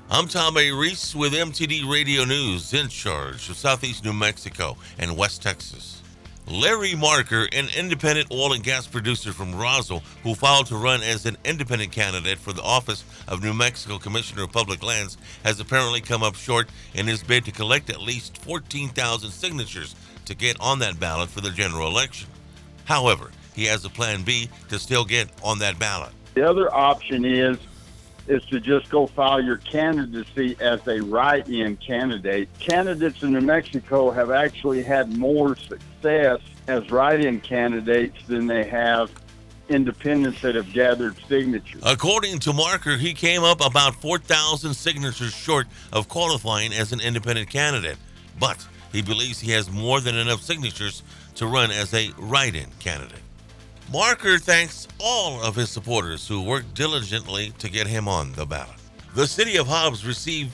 I'm Tom A. Reese with MTD Radio News, in charge of Southeast New Mexico and West Texas. Larry Marker, an independent oil and gas producer from Roswell who filed to run as an independent candidate for the office of New Mexico Commissioner of Public Lands, has apparently come up short in his bid to collect at least 14,000 signatures to get on that ballot for the general election. However, he has a plan B to still get on that ballot. The other option is to just go file your candidacy as a write-in candidate. Candidates in New Mexico have actually had more success as write-in candidates than they have independents that have gathered signatures. According to Marker, he came up about 4,000 signatures short of qualifying as an independent candidate, but he believes he has more than enough signatures to run as a write-in candidate. Marker thanks all of his supporters who worked diligently to get him on the ballot. The city of Hobbs received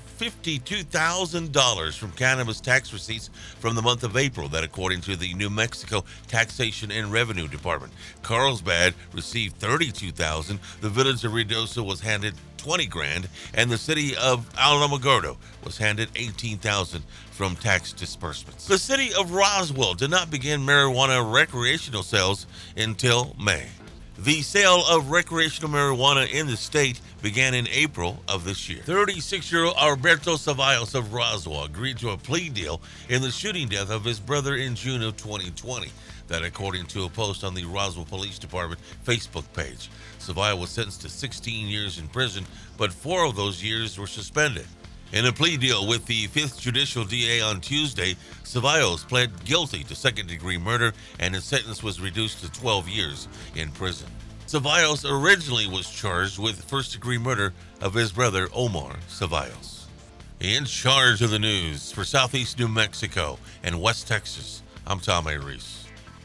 $52,000 from cannabis tax receipts from the month of April, that according to the New Mexico Taxation and Revenue Department. Carlsbad received $32,000, the village of Ruidoso was handed $20,000, and the city of Alamogordo was handed $18,000 from tax disbursements. The city of Roswell did not begin marijuana recreational sales until May. The sale of recreational marijuana in the state began in April of this year. 36-year-old Alberto Ceballos of Roswell agreed to a plea deal in the shooting death of his brother in June of 2020. That according to a post on the Roswell Police Department Facebook page. Ceballos was sentenced to 16 years in prison, but 4 of those years were suspended. In a plea deal with the 5th Judicial DA on Tuesday, Ceballos pled guilty to second-degree murder, and his sentence was reduced to 12 years in prison. Ceballos originally was charged with first-degree murder of his brother Omar Ceballos. In charge of the news for Southeast New Mexico and West Texas, I'm Tom A. Reese.